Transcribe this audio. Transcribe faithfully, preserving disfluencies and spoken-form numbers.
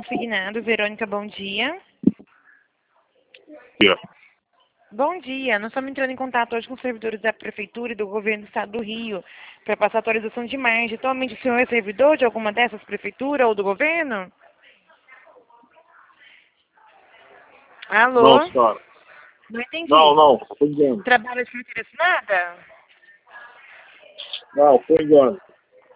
consignado. Verônica, bom dia. Yeah. Bom dia. Nós estamos entrando em contato hoje com os servidores da Prefeitura e do Governo do Estado do Rio para passar atualização de margem. Atualmente o senhor é servidor de alguma dessas prefeituras ou do governo? Alô? Não, senhora. Não entendi. Não, não, foi engano. Trabalha de carteira assinada? Não, foi engano.